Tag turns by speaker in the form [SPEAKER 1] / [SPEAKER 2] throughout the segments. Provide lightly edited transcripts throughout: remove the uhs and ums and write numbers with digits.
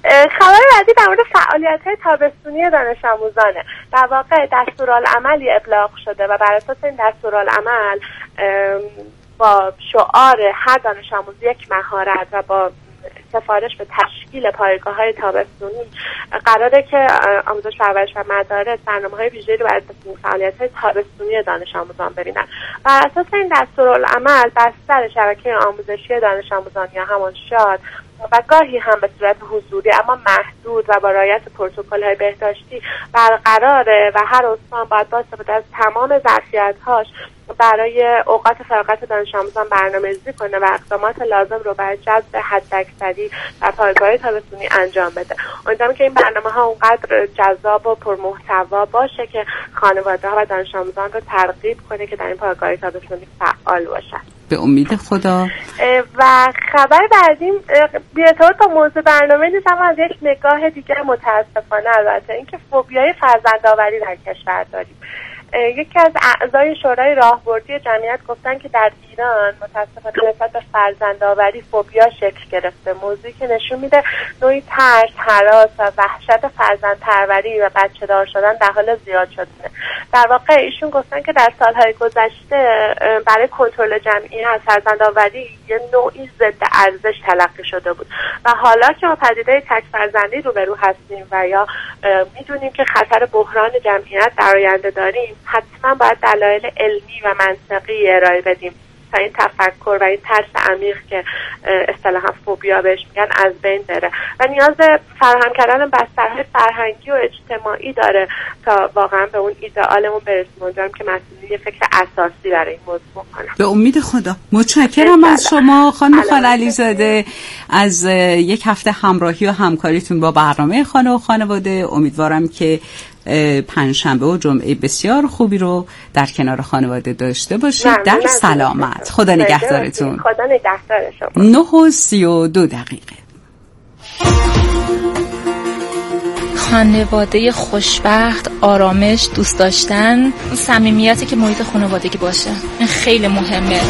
[SPEAKER 1] خبر بعدی در مورد فعالیت‌های تابستونی دانش آموزانه. در واقع دستورالعملی ابلاغ شده و بر اساس این دستورالعمل با شعار هر دانش آموز یک مهارت و با سفارش به تشکیل پایگاه‌های تابستونی قراره که آموزش پرورش و مدارس برنامه‌های ویژه‌ای رو برای فعالیت‌های تابستونی دانش آموزان ببینن. بر اساس این دستورالعمل بستر شبکه آموزشی دانش آموزان یا همان شاد و گاهی هم به صورت حضوری اما محدود و با رعایت پروتکل‌های بهداشتی برقراره و هر استان باید با استفاده از تمام ظرفیت‌هاش برای اوقات فراغت دانش آموزان برنامه‌ریزی کنه و اقدامات لازم رو برای جذب حداکثری در پایگاه‌های تابستونی انجام بده. امیدوارم که این برنامه‌ها اونقدر جذاب و پرمحتوا باشه که خانواده‌ها و دانش آموزان رو ترغیب کنه که در این پایگاه‌های تابستونی فعال باشن.
[SPEAKER 2] به امید خدا.
[SPEAKER 1] و خبر بعدیم بی ارتباط با موضوع برنامه نیست، اما از یک نگاه دیگه متاسفانه البته اینکه فوبیای فرزندآوری در کشور داریم. یکی از اعضای شورای راهبردی جمعیت گفتن که در ایران متاسفانه نسبت به فرزندآوری فوبیا شکل گرفته، موضوعی که نشون میده نوعی ترس، هراس و وحشت فرزندپروری و بچه‌دار شدن در حال زیاد شدنه. در واقع ایشون گفتن که در سالهای گذشته برای کنترل جمعیت فرزندآوری یه نوعی ضد ارزش تلقی شده بود و حالا که ما پدیده تک فرزندی روبرو هستیم و یا میدونیم که خطر بحران جمعیت در آینده داریم، حتما باید دلایل علمی و منطقی ارائه بدیم تا این تفکر و این ترس عمیق که اصطلاحاً فوبیا بهش میگن از بین بره و نیاز فراهم کردن بسترهای فرهنگی و اجتماعی داره تا واقعا به اون ایدئالمون برسیم. امیدوارم که مسئولین یه فکر اساسی برای این موضوع کنن.
[SPEAKER 2] به امید خدا. متشکرم از شما خانم خالعلی‌زاده از یک هفته همراهی و همکاریتون با برنامه خانه و خانواده. امیدوارم که پنجشنبه و جمعه بسیار خوبی رو در کنار خانواده داشته باشید. در سلامت. خدا نگهدارتون.
[SPEAKER 1] خدا نگهدار شما.
[SPEAKER 2] 9:32.
[SPEAKER 3] خانواده خوشبخت، آرامش، دوست داشتن، صمیمیتی که محیط خانوادگی باشه، این خیلی مهمه.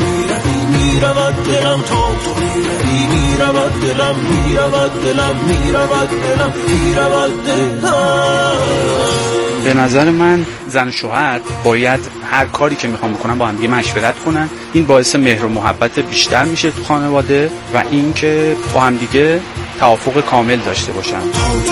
[SPEAKER 4] به نظر من زن و شوهر باید هر کاری که میخوام بکنن با هم دیگه مشورت کنن. این باعث مهر و محبت بیشتر میشه تو خانواده و این که با هم دیگه توافق کامل داشته باشن.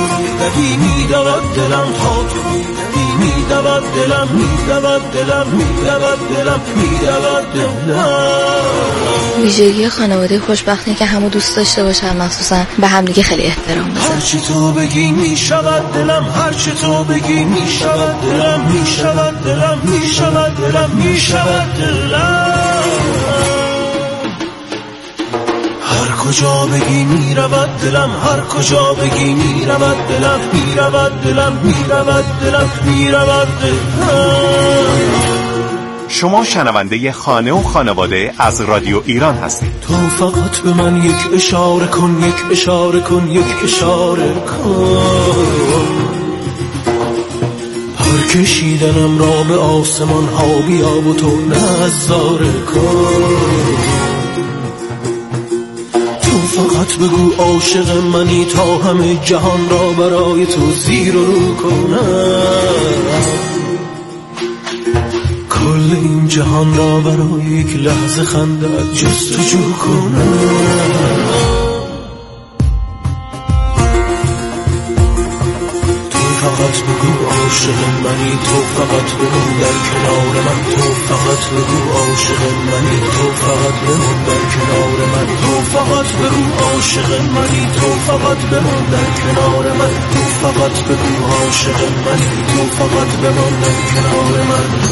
[SPEAKER 3] ویژگی خانواده خوشبختی که همو دوست داشته باشن، مخصوصا به هم دیگه خیلی احترام بذارن.
[SPEAKER 5] هر چی تو بگی میشود دلم، هر چی تو بگی میشود دلم، میشود دلم، میشود دلم، میشود دلم. هر کجا بگی میرود دلم، هر کجا بگی میرود دلم، میرود دلم، میرود دلم، میرود دلم.
[SPEAKER 6] شما شنونده خانه و خانواده از رادیو ایران هستید.
[SPEAKER 5] تو فقط به من یک اشاره کن، یک اشاره کن، یک اشاره کن. پر کشیدنم را به آسمان ها بیا و تو نظاره کن. فقط بگو عاشق منی تا همه جهان را برای تو زیر و رو کنم، کل این جهان را برای یک لحظه خندت جستجو کنم. فقط بگو عاشق منی، تو فقط بمون در کنار من، تو فقط بگو عاشق منی، تو فقط بمون در کنار من، تو فقط بگو عاشق منی، تو فقط بمون در کنار من، تو فقط بگو عاشق منی، تو فقط بمون در کنار من.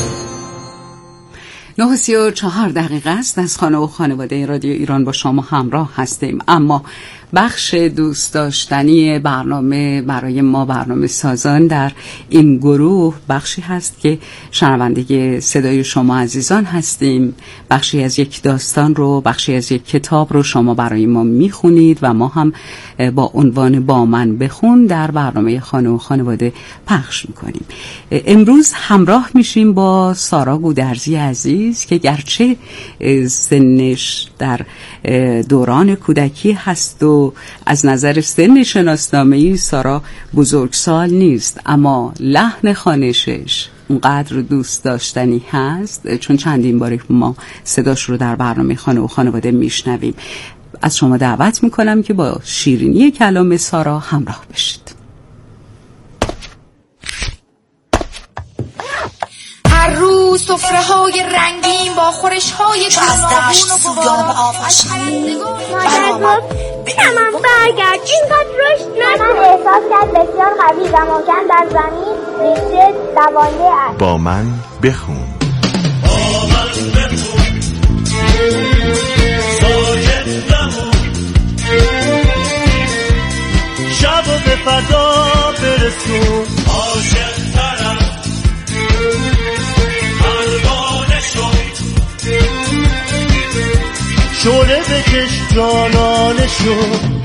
[SPEAKER 2] 9:34 است. از خانه و خانواده رادیو ایران با شما همراه هستیم. اما بخش دوست داشتنی برنامه برای ما برنامه سازان در این گروه بخشی هست که شنونده صدای شما عزیزان هستیم. بخشی از یک داستان رو، بخشی از یک کتاب رو شما برای ما میخونید و ما هم با عنوان با من بخون در برنامه خانه و خانواده پخش میکنیم. امروز همراه میشیم با سارا گودرزی عزیز عزیز که گرچه سنش در دوران کودکی هست و از نظر سن شناسنامه‌ای سارا بزرگسال نیست، اما لحن خوانشش اونقدر دوست داشتنی هست چون چندین باری ما صداش رو در برنامه خانه و خانواده میشنویم. از شما دعوت میکنم که با شیرینی کلام سارا همراه بشید.
[SPEAKER 7] هر روز سفره‌های رنگین با خورش‌های گوناگون و گوارا آفشین.
[SPEAKER 8] مادر گفت تمام برگرد، اینقدر رشد نکن. احساس کرد بسیار قوی و محکم در زمین ریشه دوانده است.
[SPEAKER 6] با من بخون.
[SPEAKER 5] ساکت نمون، شب و به فضا برسون. عاشق طرف پروانه شد، شعله بکش جانانه شد.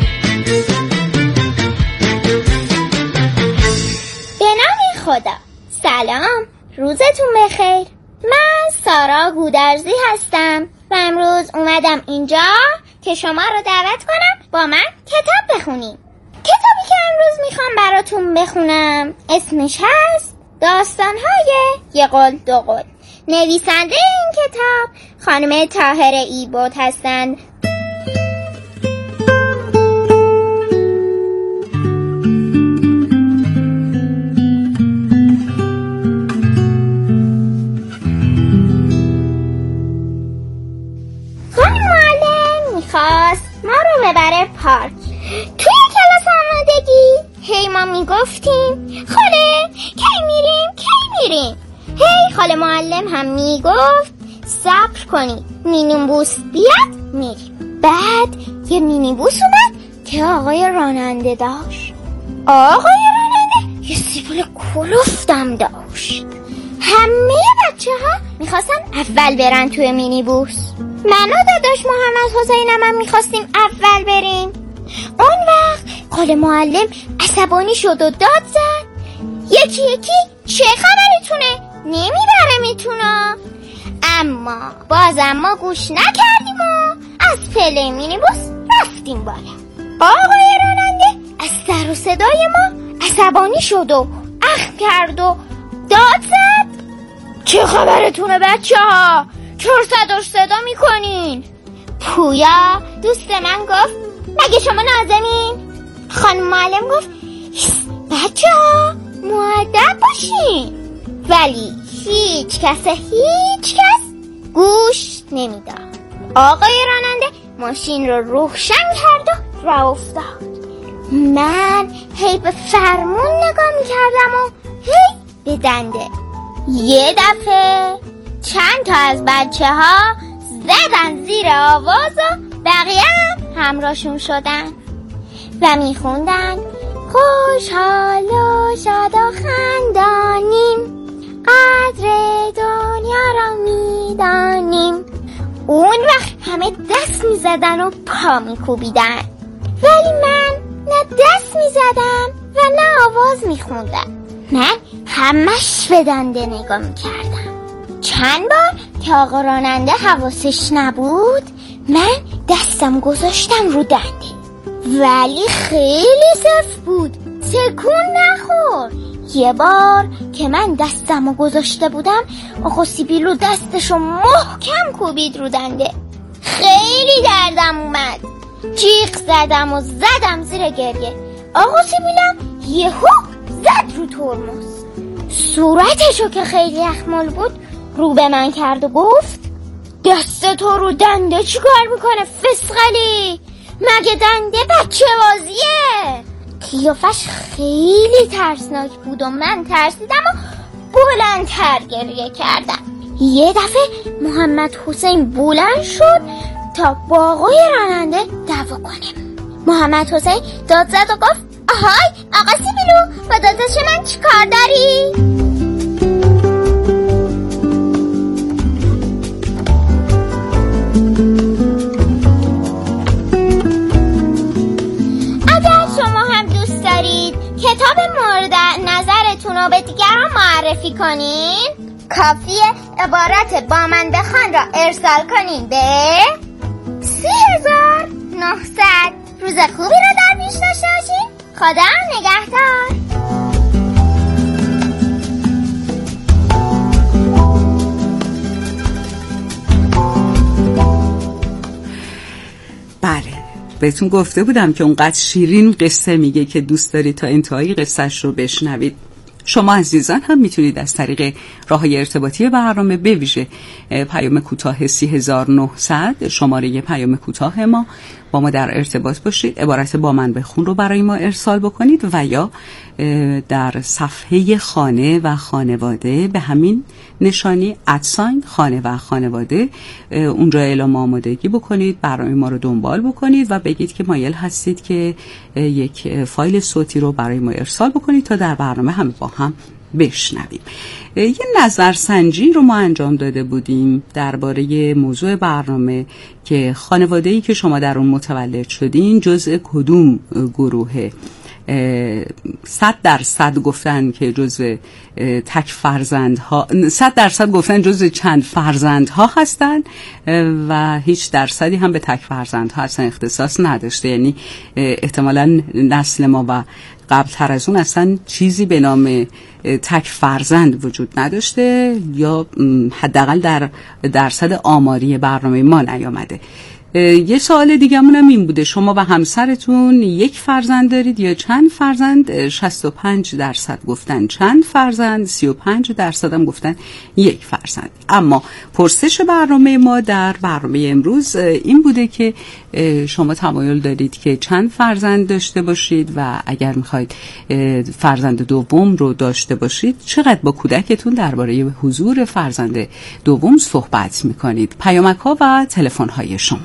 [SPEAKER 8] به نام خدا. سلام، روزتون بخیر. من سارا گودرزی هستم و امروز اومدم اینجا که شما رو دعوت کنم با من کتاب بخونیم. کتابی که امروز میخوام براتون بخونم اسمش هست داستان‌های یه قول دو قول. نویسنده این کتاب خانم طاهره ایبود هستند. خواست ما رو ببره پارک. توی کلاس آمادگی ما میگفتیم خاله کی میریم. خاله معلم هم میگفت صبر کنید مینیبوس بیاد میریم. بعد یه مینیبوس اومد که آقای راننده داشت. یه سیبیل کلفتم داشت. همه بچه ها میخواستن اول برن توی مینیبوس. من و داداش محمد حسینم هم میخواستیم اول بریم. اون وقت خاله معلم عصبانی شد و داد زد یکی چه خبرتونه؟ نمیبره میتونه. اما بازم ما گوش نکردیم و از پله مینیبوس رفتیم بالا. آقای راننده از سر و صدای ما عصبانی شد و اخم کرد و داد زد چه خبرتونه بچه ها؟ چرا صدا میکنین؟ پویا دوست من گفت مگه شما نازنین؟ خانم معلم گفت بچه ها مؤدب باشین. ولی هیچ کس گوش نمیداد. آقای راننده ماشین رو روشن کرد و راه افتاد. من هی به فرمون نگاه میکردم و هی به دنده. یه دفعه چند تا از بچه ها زدن زیر آواز و بقیه هم همراهشون شدن و میخوندن خوشحال و شاد و خندانیم، قدر دنیا را میدانیم. اون وقت همه دست میزدن و پا میکوبیدن، ولی من نه دست میزدم و نه آواز میخوندم. من همش به دنده نگاه میکردم. چند بار که آقا راننده حواسش نبود من دستم گذاشتم رو دنده، ولی خیلی صفر بود، تکون نخورد. یه بار که من دستمو گذاشته بودم آقا سیبیلو دستشو محکم کوبید رو دنده. خیلی دردم اومد، جیغ زدم و زدم زیر گریه. آقا سیبیلم یهو زد رو ترمز. صورتشو که خیلی اخمال بود رو به من کرد و گفت دست تو رو دنده چی کار میکنه فسقلی؟ مگه دنده بچه بازیه؟ قیافش خیلی ترسناک بود و من ترسیدم و بلندتر گریه کردم. یه دفعه محمد حسین بلند شد تا با آقای راننده دعوا کنه. محمد حسین داد زد و گفت آهای آقا سیبیلو با داداش من چی کار داری؟ کتاب مورد نظرتون رو به دیگران معرفی کنین. کافیه عبارت با من بخوان را ارسال کنین به 3900. روز خوبی رو در پیش داشته باشین. خدا نگهدار.
[SPEAKER 2] بله، بهتون گفته بودم که اونقدر شیرین قصه میگه که دوست دارید تا انتهای قصهش رو بشنوید. شما عزیزان هم میتونید از طریق راه‌های ارتباطی برنامه به ویژه پیام کوتاه 30900 شماره پیام کوتاه ما با ما در ارتباط باشید. عبارت با من بخون رو برای ما ارسال بکنید و یا در صفحه خانه و خانواده به همین نشانی @خانه و خانواده اونجا اعلام آمادگی بکنید، برنامه ما رو دنبال بکنید و بگید که مایل هستید که یک فایل صوتی رو برای ما ارسال بکنید تا در برنامه هم با هم بشنویم. یه نظرسنجی رو ما انجام داده بودیم درباره موضوع برنامه که خانواده‌ای که شما در اون متولد شدین جزء کدوم گروهه. 100% گفتن که جزء تک فرزندها، 100% گفتن جزء چند فرزندها هستن و هیچ درصدی هم به تک فرزندها اصلا اختصاص نداشته. یعنی احتمالاً نسل ما و قبلتر از اون اصلا چیزی به نام تک فرزند وجود نداشته یا حداقل در درصد آماری برنامه ما نیامده. یه سوال دیگه‌مون هم این بوده شما و همسرتون یک فرزند دارید یا چند فرزند؟ 65% گفتن چند فرزند، 35% هم گفتن یک فرزند. اما پرسش برنامه ما در برنامه امروز این بوده که شما تمایل دارید که چند فرزند داشته باشید و اگر میخواید فرزند دوم رو داشته باشید چقدر با کودکتون درباره حضور فرزند دوم صحبت میکنید. پیامک‌ها و تلفن‌های شما.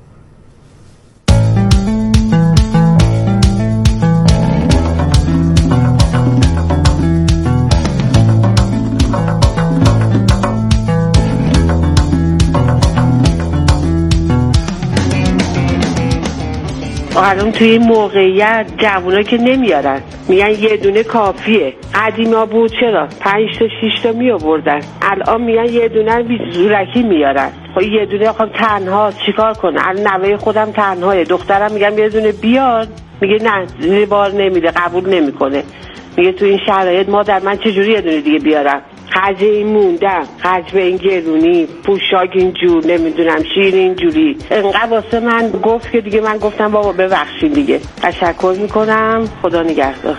[SPEAKER 9] الان توی این موقعیت جوونا که نمیارن، میگن یه دونه کافیه. قدیما بود چرا 5 تا 6 تا می آوردن، الان میگن یه دونه بی زورکی میارن. خب یه دونه خب تنها چیکار کنه؟ الان نوه خودم تنهاه، دخترم میگم یه دونه بیار، میگه نه زیر بار نمیده، قبول نمیکنه. میگه تو این شرایط مادر من چجوری یه دونه دیگه بیارم؟ خرج این موندم، خرج به این گرونی، پوشاک اینجور، نمیدونم شیر اینجوری. انقدر واسه من گفت که دیگه من گفتم بابا ببخشید دیگه. تشکر میکنم، خدا نگهدار.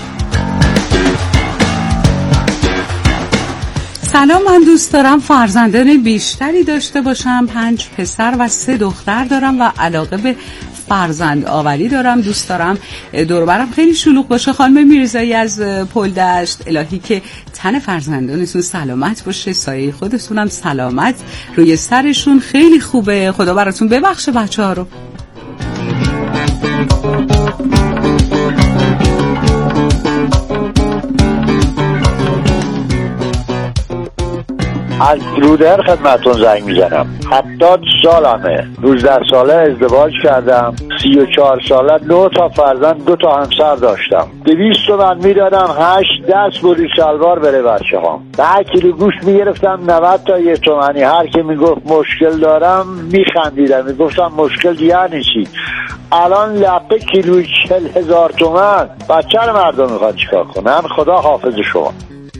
[SPEAKER 2] سلام، من دوست دارم فرزندان بیشتری داشته باشم. 5 پسر و 3 دختر دارم و علاقه به فرزند آوری دارم. دوست دارم دور و برم خیلی شلوغ باشه. خانم میرزایی از پلدشت، الهی که تن فرزندانتون سلامت باشه، سایه خودتونم سلامت روی سرشون. خیلی خوبه، خدا براتون ببخشه بچه‌ها رو.
[SPEAKER 10] از رودر خدمتون زنگ میزنم. 70 سالمه، 19 ساله ازدواج کردم، 34 ساله 2 تا فرزند 2 تا همسر داشتم. 200 تومن میدادم 8 دست بوری شلوار بره بچه ها. 10 کیلو گوشت میگرفتم 90 تا 1 تومنی. هر کی میگفت مشکل دارم میخندیدم، میگفتم مشکل یعنی چی؟ الان لپه کیلو 40,000 تومن. بچه رو مردم میخواد چیکار کنن؟ خدا حافظ شما.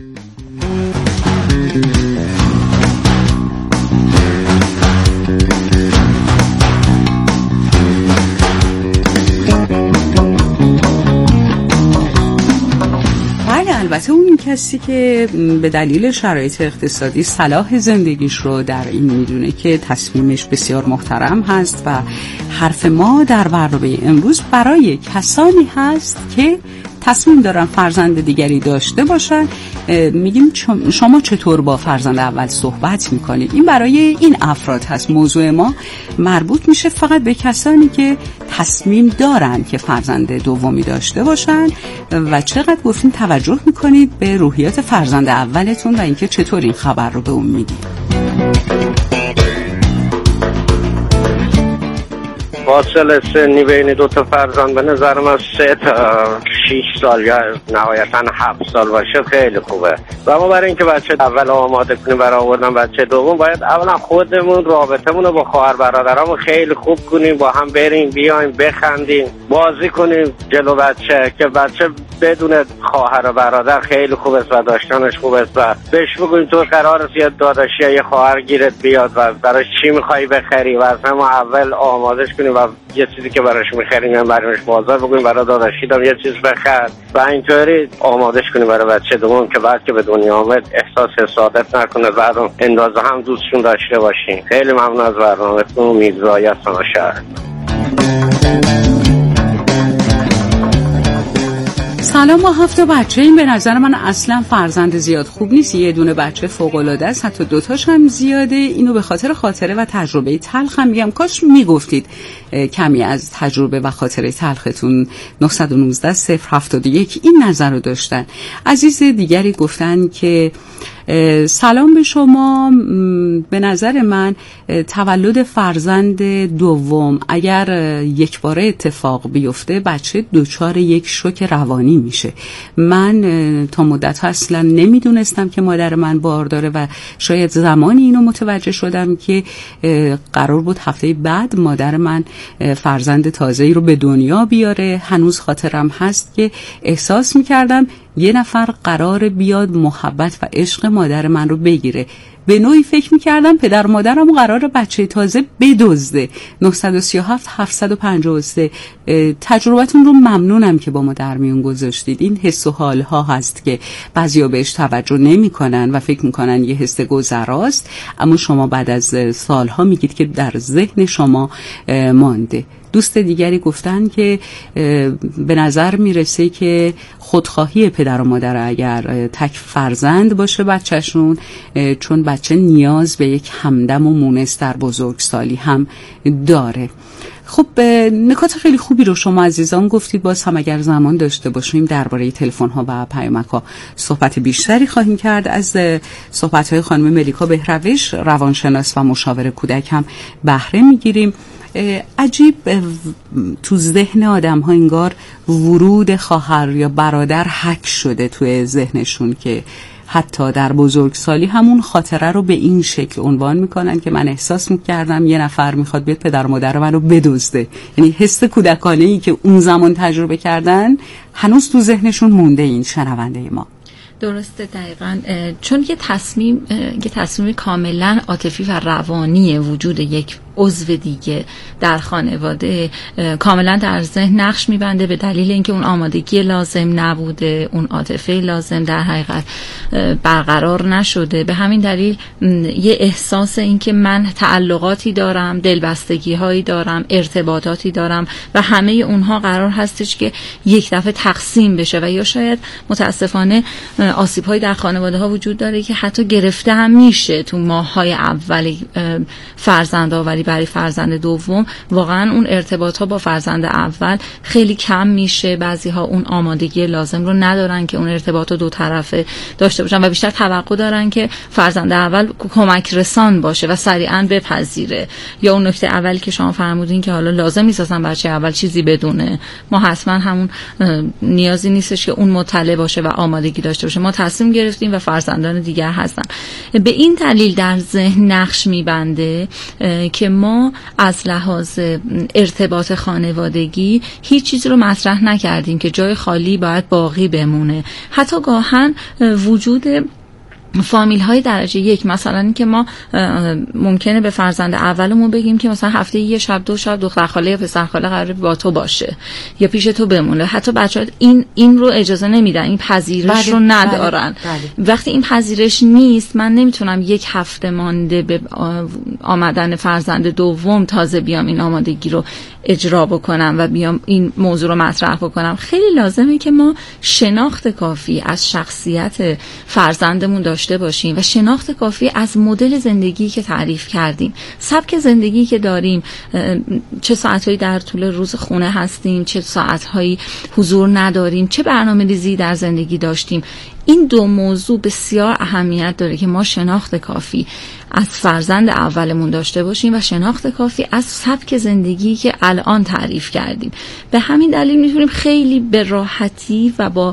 [SPEAKER 2] البته اون کسی که به دلیل شرایط اقتصادی صلاح زندگیش رو در این میدونه که تصمیمش بسیار محترم هست و حرف ما در برنامه امروز برای کسانی هست که تصمیم دارن فرزند دیگری داشته باشن. میگیم شما چطور با فرزند اول صحبت میکنید؟ این برای این افراد هست. موضوع ما مربوط میشه فقط به کسانی که تصمیم دارن که فرزند دومی داشته باشن و چقدر گفتین توجه میکنید به روحیات فرزند اولتون و اینکه چطور این خبر رو به اون میدید.
[SPEAKER 11] فاصله سنی بین 2 تا فرزند به نظر من 3 تا 6 سال یا نهایتاً 7 سال باشه خیلی خوبه. و ما برای اینکه بچه اول آماده کنیم برای آوردن بچه دوم باید اولا خودمون رابطمون رو با خواهر برادرامون خیلی خوب کنیم، با هم بریم بیایم بخندیم بازی کنیم جلو بچه، که بچه بدون خواهر و برادر خیلی خوبه و داشتنش خوبه و بهش بگویم تو قرار یه داداشی یا یه خواهر گیرت بیاد و براش چی میخوای بخری و اصلا ما اول آمادش کنیم و یه چیزی که براش میخریم یا بریمش بازار بگویم برای داداشی دم یه چیز بخر و اینطوری آمادش کنیم برای بچه دوم که بعد که به دنیا آمد احساس حسادت نکنه، بعد اندازه هم دوستشون داشته باشیم. خیلی ممنون از برنامه‌تون. میرزایی هستم از شهر.
[SPEAKER 2] سلام، ما 7 بچه این به نظر من اصلا فرزند زیاد خوب نیست. یه دونه بچه فوق‌العاده است، حتی 2 تاش هم زیاده. اینو به خاطر خاطره و تجربه تلخ هم میگم. کاش میگفتید کمی از تجربه و خاطره تلختون. 919 071 این نظر رو داشتن. عزیز دیگری گفتن که سلام به شما، به نظر من تولد فرزند دوم اگر یک باره اتفاق بیفته بچه دچار یک شوک روانی میشه. من تا مدت اصلا نمیدونستم که مادر من بارداره و شاید زمانی اینو متوجه شدم که قرار بود هفته بعد مادر من فرزند تازه‌ای رو به دنیا بیاره. هنوز خاطرم هست که احساس میکردم یه نفر قرار بیاد محبت و عشق مادر من رو بگیره. به نوعی فکر میکردم پدر و مادرم قرار بچه تازه بدزده. 937 753 تجربتون رو ممنونم که با ما در میون گذاشتید. این حس و حال ها هست که بعضیا بهش توجه نمی کنن و فکر میکنن یه حس گذراست، اما شما بعد از سالها میگید که در ذهن شما مانده. دوست دیگری گفتن که به نظر میرسه که خودخواهی پدر و مادر اگر تک فرزند باشه بچهشون، چون بچه نیاز به یک همدم و مونس در بزرگسالی هم داره. خب نکات خیلی خوبی رو شما عزیزان گفتید. باز هم اگر زمان داشته باشیم درباره تلفن ها و پیامک ها صحبت بیشتری خواهیم کرد. از صحبت های خانم ملیکا بهروش روانشناس و مشاور کودک هم بهره میگیریم. عجیب تو ذهن آدم ها انگار ورود خواهر یا برادر حک شده توی ذهنشون که حتی در بزرگسالی همون خاطره رو به این شکل عنوان میکنن که من احساس میکردم یه نفر میخواد بیاد پدر و مادر منو بدزده. یعنی حس کودکانه‌ای که اون زمان تجربه کردن هنوز تو ذهنشون مونده. این شنونده ما
[SPEAKER 3] درسته، دقیقاً، چون یه تصمیم کاملا عاطفی و روانی وجود یک عضو دیگه در خانواده کاملا در ذهن نقش میبنده به دلیل اینکه اون آمادگی لازم نبوده، اون عاطفه لازم در حقیقت برقرار نشده. به همین دلیل یه احساس این که من تعلقاتی دارم، دلبستگی هایی دارم، ارتباطاتی دارم و همه اونها قرار هستش که یک دفعه تقسیم بشه و یا شاید متاسفانه آسیب هایی در خانواده ها وجود داره که حتی گرفته هم میشه تو ماه‌های اول فرزند آوری برای فرزند دوم. واقعا اون ارتباط ها با فرزند اول خیلی کم میشه. بعضی ها اون آمادگی لازم رو ندارن که اون ارتباط رو 2 طرفه داشته باشن و بیشتر توقع دارن که فرزند اول کمک رسان باشه و سریعا بپذیره. یا اون نکته اولی که شما فرمودین که حالا لازم نیست اصلا بچه اول چیزی بدونه، ما حتما همون نیازی نیستش که اون مطلع باشه و آمادگی داشته باشه. ما تصمیم گرفتیم و فرزندان دیگر هستن. به این دلیل در ذهن نقش میبنده که ما از لحاظ ارتباط خانوادگی هیچ چیزی رو مطرح نکردیم که جای خالی باید باقی بمونه. حتی گاهن وجود فامیل های درجه 1، مثلا این که ما ممکنه به فرزند اولمون بگیم که مثلا هفته یه شب 2 شب دختر خاله یا پسر خاله قراره با تو باشه یا پیش تو بمونه. حتی بچه‌ها این رو اجازه نمیدن، این پذیرش رو ندارن. وقتی این پذیرش نیست، من نمیتونم 1 هفته مانده به آمدن فرزند دوم تازه بیام این آمادگی رو اجرا بکنم و بیام این موضوع رو مطرح بکنم. خیلی لازمه که ما شناخت کافی از شخصیت فرزندمون داشته باشیم و شناخت کافی از مدل زندگی که تعریف کردیم، سبک زندگی که داریم، چه ساعتهایی در طول روز خونه هستیم، چه ساعتهایی حضور نداریم، چه برنامه‌ریزی در زندگی داشتیم. این دو موضوع بسیار اهمیت داره که ما شناخت کافی از فرزند اولمون داشته باشیم و شناخت کافی از سبک زندگی که الان تعریف کردیم. به همین دلیل میتونیم خیلی به راحتی و با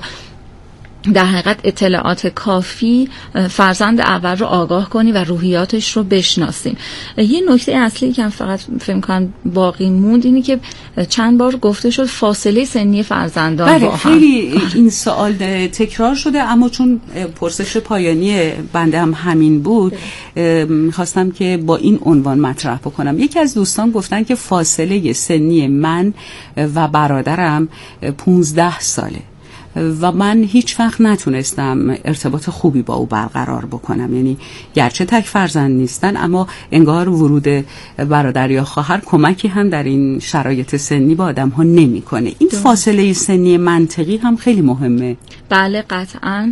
[SPEAKER 3] در حقیقت اطلاعات کافی فرزند اول رو آگاه کنی و روحیاتش رو بشناسیم. یه نکته اصلی که فقط فکر کنم باقی موند اینی که چند بار گفته شد فاصله سنی فرزندان با هم.
[SPEAKER 2] خیلی این سوال تکرار شده، اما چون پرسش پایانی بنده هم همین بود میخواستم که با این عنوان مطرح بکنم. یکی از دوستان گفتن که فاصله سنی من و برادرم 15 ساله و من هیچ وقت نتونستم ارتباط خوبی با او برقرار بکنم. یعنی گرچه تک فرزند نیستن، اما انگار ورود برادر یا خواهر کمکی هم در این شرایط سنی با آدم ها نمی کنه. این فاصله سنی منطقی هم خیلی مهمه.
[SPEAKER 3] بله قطعاً.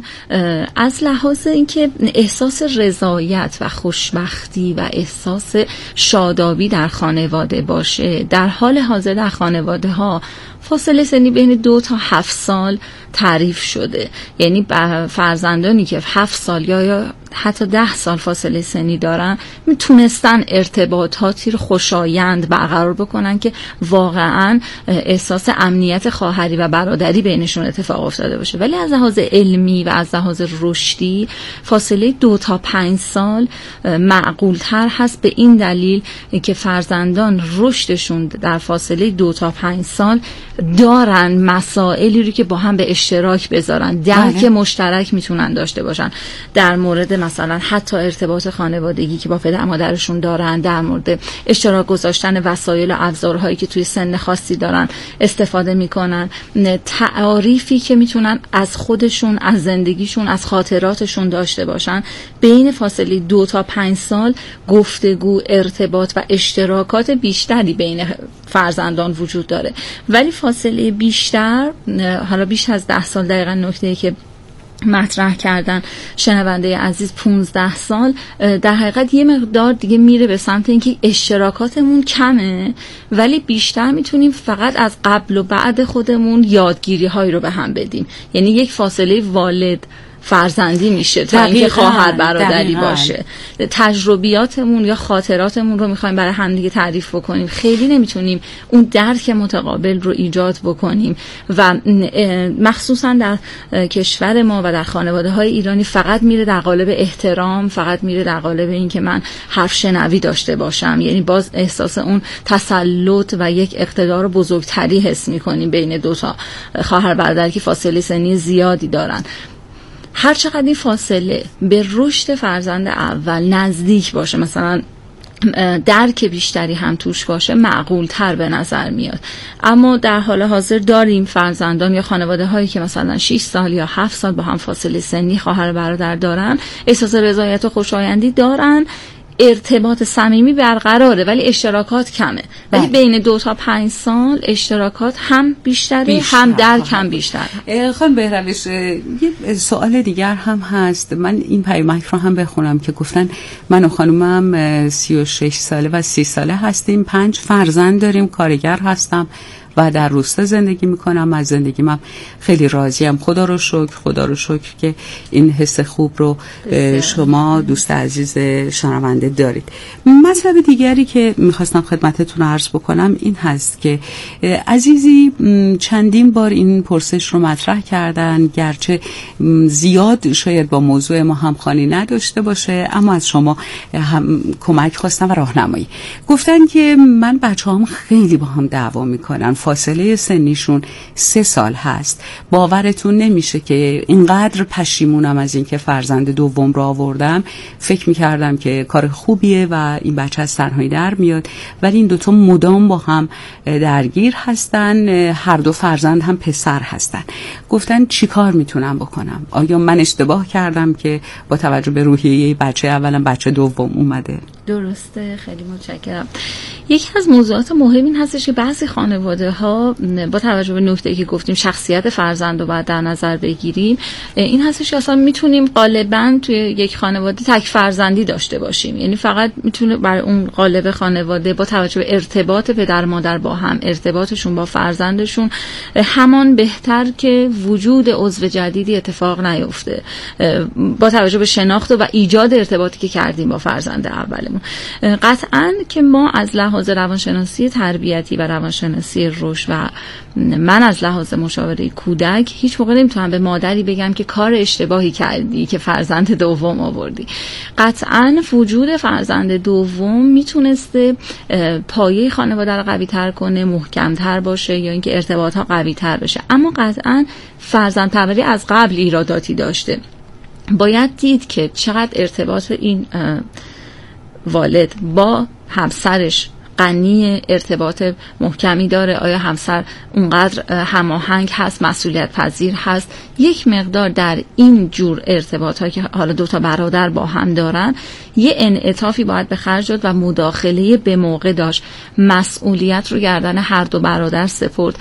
[SPEAKER 3] از لحاظ اینکه احساس رضایت و خوشبختی و احساس شادابی در خانواده باشه، در حال حاضر در خانواده ها فاصله سنی بین 2 تا 7 سال تعریف شده. یعنی فرزندانی که 7 سال یا حتی 10 سال فاصله سنی دارن میتونستن ارتباطاتی رو خوشایند برقرار بکنن که واقعا احساس امنیت خواهری و برادری بینشون اتفاق افتاده باشه. ولی از لحاظ علمی و از لحاظ رشدی فاصله 2 تا 5 سال معقول تر هست، به این دلیل که فرزندان رشدشون در فاصله 2 تا 5 سال دارن مسائلی رو که با هم به اشتراک بذارن، درک مشترک میتونن داشته باشن در مورد مثلا حتی ارتباط خانوادگی که با پدر مادرشون دارن، در مورد اشتراک گذاشتن وسایل و ابزارهایی که توی سن خاصی دارن استفاده میکنن، تعاریفی که میتونن از خودشون، از زندگیشون، از خاطراتشون داشته باشن. بین فاصله 2 تا 5 سال گفتگو، ارتباط و اشتراکات بیشتری بین فرزندان وجود داره. ولی فاصله بیشتر، حالا بیش از 10 سال، دقیقا نکته‌ای که مطرح کردن شنونده عزیز 15 سال، در حقیقت یه مقدار دیگه میره به سمت اینکه اشتراکاتمون کمه ولی بیشتر میتونیم فقط از قبل و بعد خودمون یادگیری هایی رو به هم بدیم. یعنی یک فاصله والد فرزندی میشه تا اینکه خواهر برادری باشه. تجربیاتمون یا خاطراتمون رو میخوایم برای همدیگه تعریف بکنیم، خیلی نمیتونیم اون درک متقابل رو ایجاد بکنیم و مخصوصا در کشور ما و در خانواده های ایرانی فقط میره در قالب احترام، فقط میره در قالب این که من حرف شنوی داشته باشم. یعنی باز احساس اون تسلط و یک اقتدار بزرگتری حس میکنیم بین 2 تا خواهر برادر که فاصله سنی زیادی دارن. هر چقدر این فاصله به رشد فرزند اول نزدیک باشه، مثلا درک بیشتری هم توش باشه، معقول تر به نظر میاد. اما در حال حاضر داریم فرزندان یا خانواده هایی که مثلا 6 سال یا 7 سال با هم فاصله سنی خواهر برادر دارن، احساس رضایت و خوشایندی دارن، ارتباط صمیمی برقراره ولی اشتراکات کمه. ولی بین 2 تا 5 سال اشتراکات هم بیشتره هم درک هم بیشتر.
[SPEAKER 2] خانم بهروش، یه سوال دیگر هم هست. من این پیامک رو هم بخونم که گفتن من و خانومم 36 ساله و 30 ساله هستیم، 5 فرزند داریم، کارگر هستم و در روستا زندگی میکنم. از زندگی من خیلی راضیم، خدا رو شکر که این حس خوب رو شما دوست عزیز شنونده دارید. مطلب دیگری که میخواستم خدمتتون عرض بکنم این هست که عزیزی چندین بار این پرسش رو مطرح کردن، گرچه زیاد شاید با موضوع ما همخوانی نداشته باشه، اما از شما هم کمک خواستم و راهنمایی. گفتن که من بچه‌هام خیلی با هم دعوا میکنن، فاصله سنیشون 3 سال هست. باورتون نمیشه که اینقدر پشیمونم از این که فرزند دوم را آوردم. فکر میکردم که کار خوبیه و این بچه از تنهایی در میاد، ولی این 2 تا مدام با هم درگیر هستن. هر 2 فرزند هم پسر هستن. گفتن چی کار میتونم بکنم؟ آیا من اشتباه کردم که با توجه به روحیه بچه اولم بچه دوم اومده؟
[SPEAKER 3] درسته، خیلی متشکرم. یکی از موضوعات مهم این هستش که بعضی خانواده ها با توجه به نکته‌ای که گفتیم شخصیت فرزند رو باید در نظر بگیریم، این هستش که اصلا میتونیم غالبا توی یک خانواده تک فرزندی داشته باشیم. یعنی فقط میتونه برای اون قالب خانواده با توجه به ارتباط پدر مادر با هم، ارتباطشون با فرزندشون، همان بهتر که وجود عضو جدیدی اتفاق نیفته با توجه به شناخت و ایجاد ارتباطی که کردیم با فرزند اولمون. قطعاً که ما از لحاظ روانشناسی تربیتی و روانشناسی رشد و من از لحاظ مشاوره کودک هیچ موقع نمیتونم به مادری بگم که کار اشتباهی کردی که فرزند دوم آوردی. قطعاً وجود فرزند دوم میتونسته پایه خانواده رو قوی تر کنه، محکم تر باشه یا اینکه ارتباط ها قوی تر بشه. اما قطعاً فرزند پروری از قبل ایراداتی داشته. باید دید که چقدر ارتباط این والد با همسرش غنی، ارتباط محکمی داره، آیا همسر اونقدر هماهنگ هست، مسئولیت پذیر هست. یک مقدار در این جور ارتباط ها که حالا دوتا برادر با هم دارن یه انعطافی باید به خرج داد و مداخله به موقع داشت، مسئولیت رو گردن هر دو برادر سپرد.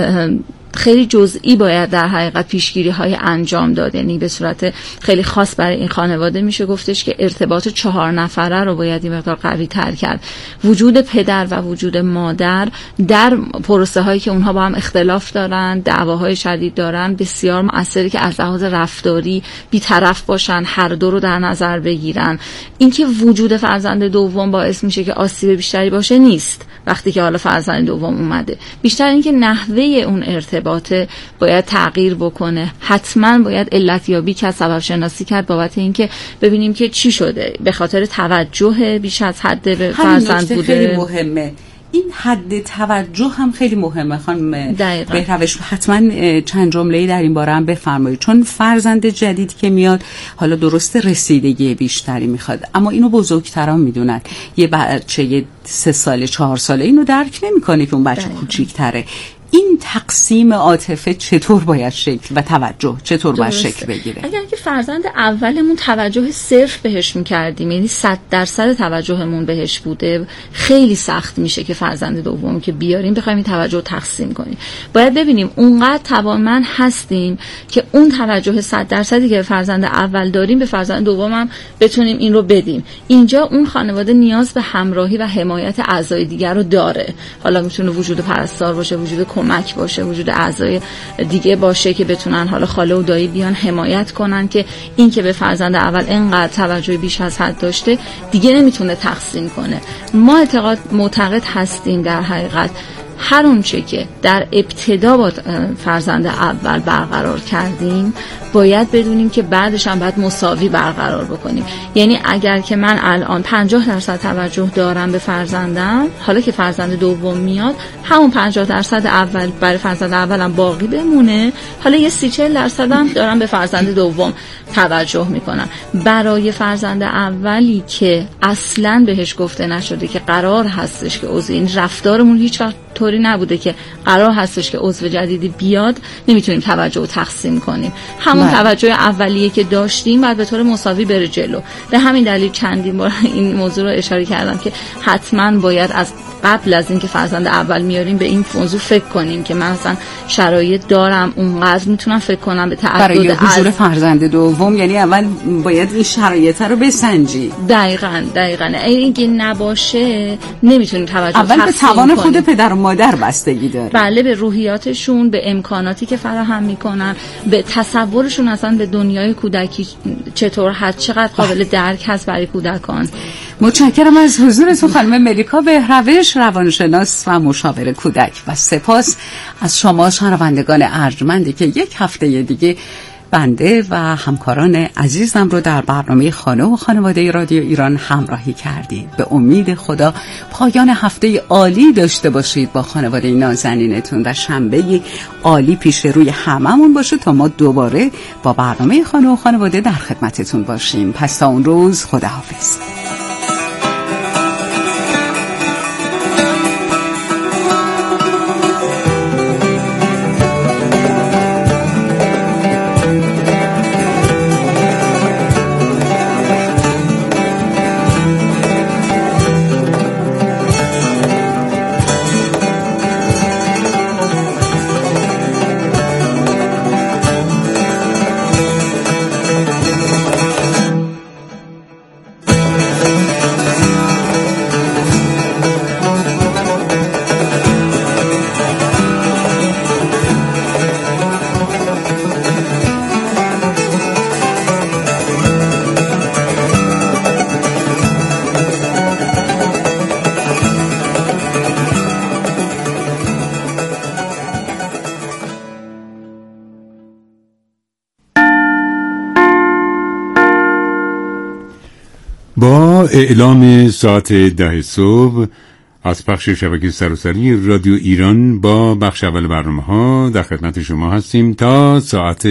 [SPEAKER 3] خیلی جزئی باید در حقیقت پیشگیری های انجام داد. یعنی به صورت خیلی خاص برای این خانواده میشه گفتش که ارتباط 4 نفره رو باید این مقدار قوی تر کرد. وجود پدر و وجود مادر در پروسه هایی که اونها با هم اختلاف دارن، دعواهای شدید دارن، بسیار مؤثره که از لحاظ رفتاری بی‌طرف باشن، هر دو رو در نظر بگیرن. اینکه وجود فرزند دوم باعث میشه که آسیب بیشتری باشه نیست. وقتی که حالا فرزند دوم اومده، بیشتر اینکه نحوه اون ارتباط باید تغییر بکنه. حتما باید علتیابی کرد، سبب شناسی کرد بابت اینکه ببینیم که چی شده. به خاطر توجه بیش از حد به فرزند بوده.
[SPEAKER 2] خیلی مهمه. این حد توجه هم خیلی مهمه خانم بهروش. حتما چند جمله‌ای در این باره هم بفرمایید، چون فرزند جدید که میاد حالا درسته رسیدگی بیشتری میخواد، اما اینو بزرگتران میدونن. یه بچه 3 ساله 4 ساله اینو درک نمیکنه که اون بچه کوچیک‌تره. این تقسیم عاطفه چطور باید شکل و توجه چطور باید شکل بگیره؟
[SPEAKER 3] اگر که فرزند اولمون توجه صرف بهش میکردیم، یعنی 100% توجهمون بهش بوده، خیلی سخت میشه که فرزند دوم که بیاریم بخوایم این توجه رو تقسیم کنیم. باید ببینیم اونقدر توانمند هستیم که اون توجه 100% که فرزند اول داریم به فرزند دوم هم بتونیم این رو بدیم. اینجا اون خانواده نیاز به همراهی و حمایت اعضای دیگر رو داره. حالا میتونه وجود پرستار باشه، وجود کمک باشه، وجود اعضای دیگه باشه که بتونن حالا خاله و دایی بیان حمایت کنن که این که به فرزند اول اینقدر توجه بیش از حد داشته دیگه نمیتونه تقسیم کنه. ما معتقد هستیم در حقیقت هر اونچه که در ابتدا با فرزند اول برقرار کردیم باید بدونیم که بعدش هم باید مساوی برقرار بکنیم. یعنی اگر که من الان 50% توجه دارم به فرزندم، حالا که فرزند دوم میاد همون 50% اول برای فرزند اولم باقی بمونه، حالا یه 30-40% هم دارم به فرزند دوم توجه میکنم. برای فرزند اولی که اصلا بهش گفته نشده که قرار هستش که عضو، این رفتارمون هیچ وقت طوری نبوده که قرار هستش که عضو جدیدی بیاد، نمیتونیم توجه رو تقسیم کنیم. همون توجه اولیه که داشتیم بعد به طور مساوی بره جلو. به همین دلیل چندین بار این موضوع رو اشاره کردم که حتما باید از قبل از اینکه فرزند اول میاریم به این موضوع فکر کنیم که من مثلا شرایط دارم اونقدر میتونم فکر کنم به تعدد
[SPEAKER 2] برای حضور فرزند دوم. یعنی اول باید این شرایط رو بسنجی.
[SPEAKER 3] دقیقاً اینکه نباشه نمیتونیم توجه
[SPEAKER 2] اول به توان خود پدر و مادر بستگی داره.
[SPEAKER 3] بله، به روحیاتشون، به امکاناتی که فراهم میکنن، به تصورشون اصلا به دنیای کودکی چطور هست، چقدر قابل درک هست برای کودکان.
[SPEAKER 2] متشکرم از حضورتون خانم ملیکا بهروش، روانشناس و مشاور کودک، و سپاس از شما شنوندگان ارجمندی که یک هفته دیگه بنده و همکاران عزیزم رو در برنامه خانه و خانواده رادیو ایران همراهی کردید. به امید خدا پایان هفته عالی داشته باشید با خانواده نازنینتون و شنبه عالی پیش روی هممون باشه تا ما دوباره با برنامه خانه و خانواده در خدمتتون باشیم. پس تا اون روز خداحافظ.
[SPEAKER 12] با اعلام ساعت 10 صبح از پخش شبکه سراسری رادیو ایران با بخش اول برنامه ها در خدمت شما هستیم تا ساعت